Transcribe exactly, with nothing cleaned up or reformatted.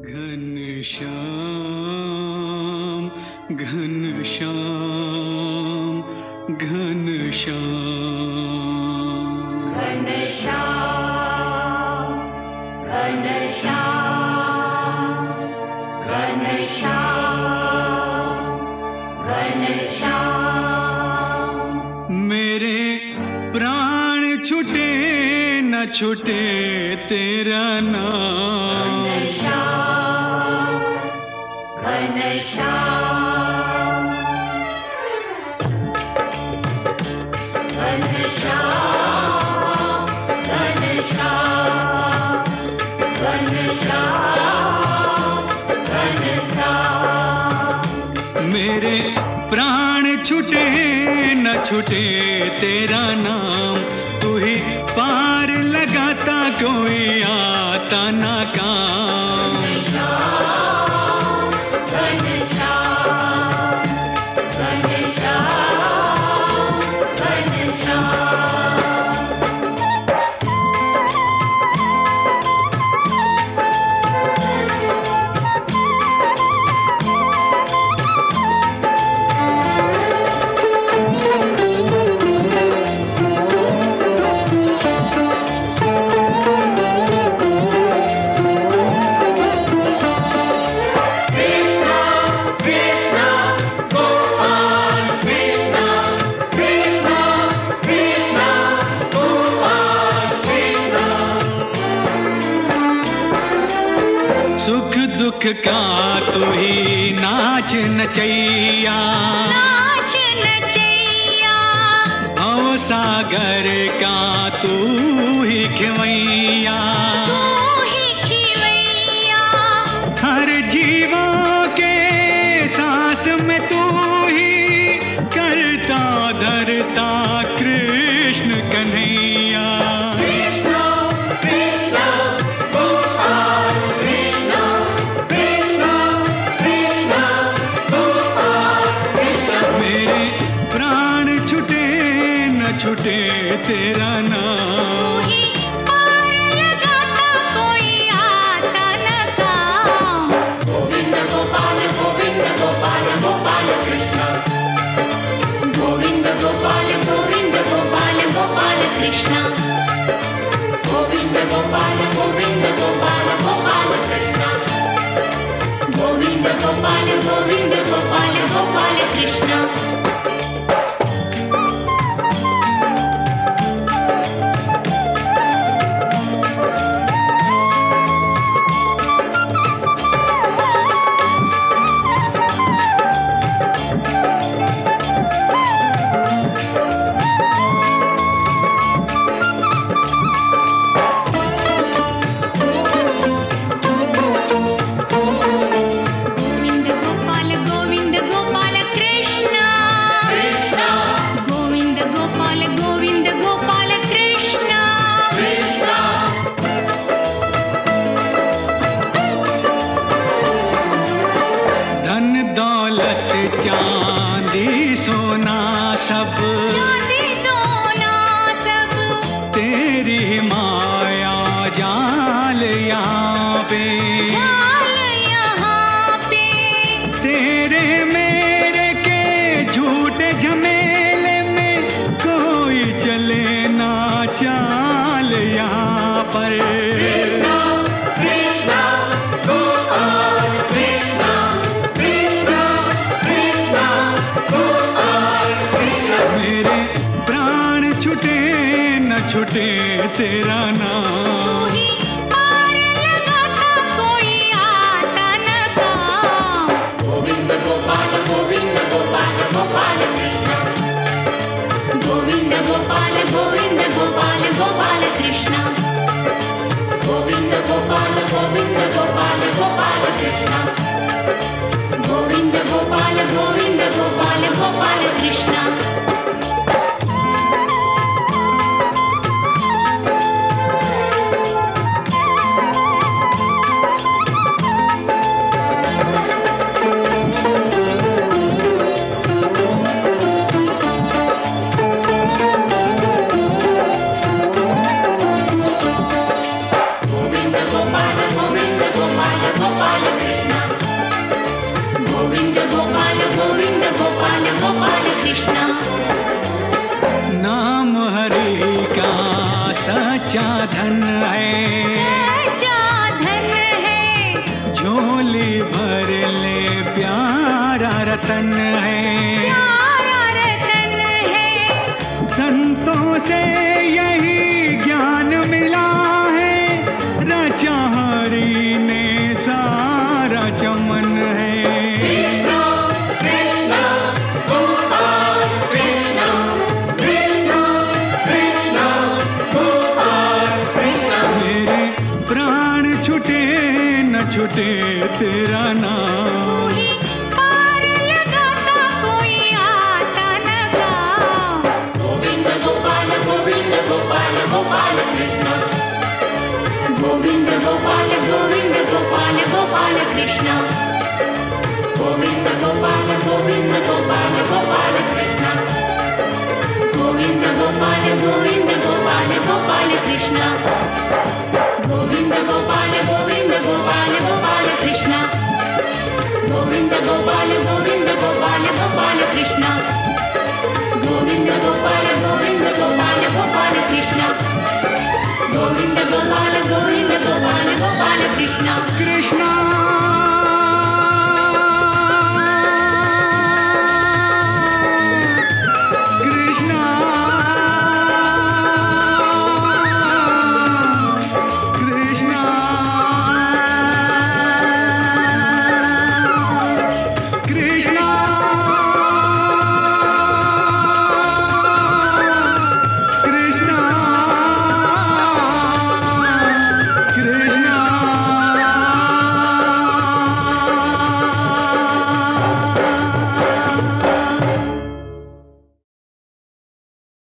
घनश्याम घनश्याम घनश्याम घनश्याम घनश्याम घनश्याम घनश्याम। मेरे प्राण छूटे न छूटे तेरा नाम। घनश्याम घनश्याम घनश्याम घनश्याम घनश्याम घनश्याम। मेरे प्राण छूटे न छूटे तेरा नाम। तू ही पार लगाता कोई आता ना काम। घनश्याम घनश्याम घनश्याम सुख दुख का तू ही नाच नचैया। नाच नचैया भव सागर का तू ही खिवैया। तू ही खिवैया। हर जीवा के सांस में तू ही करता धरता कृष्ण कन्हैया। छूटे तेरा नाम। तू ही पार लगाता कोई आता न काम। गोविंद गोपाल गोविंद गोपाल गोपाल कृष्ण। गोविंद गोपाल गोविंद गोपाल गोपाल कृष्ण। गोविंद गोपाल गोविंद गोपाल गोपाल कृष्ण। गोविंद गोपाल गोविंद गोपाल गोपाल कृष्ण। चांदी सोना सब चांदी सोना सब तेरी माया जाल यहाँ पे। जाल यहाँ पे तेरे मेरे के झूठे झमेले में कोई चले ना चाल यहाँ पर। छूटे तेरा नाम। तू ही पार लगाता कोई कृष्ण। नाम हरि का सच्चा धन है, सच्चा धन है, झोली भर ले प्यारा रतन है, प्यारा रतन है। संतों से यही ज्ञान मिला है, रचा हरि ने सारा चमन है। मेरे प्राण छूटे न छूटे तेरा नाम, तू ही पार लगाता कोई आता न गाँव। गोविंद गोपाल गोविंद गोपाल गोपाल कृष्ण। गोविंद गोपाल गोविंद गोपाल गोपाल कृष्ण। गोविंद गोपाल गोविंद गोपाल गोपाल कृष्ण। गोविंद गोपाल गोविंद गोपाल गोपाल कृष्ण। गोविंद गोपाल गोविंद गोपाल गोपाल कृष्ण। गोविंद गोपाल गोविंद गोपाल गोपाल कृष्ण। गोविंद गोपाल गोविंद गोपाल गोपाल कृष्ण। गोविंद गोपाल गोविंद गोपाल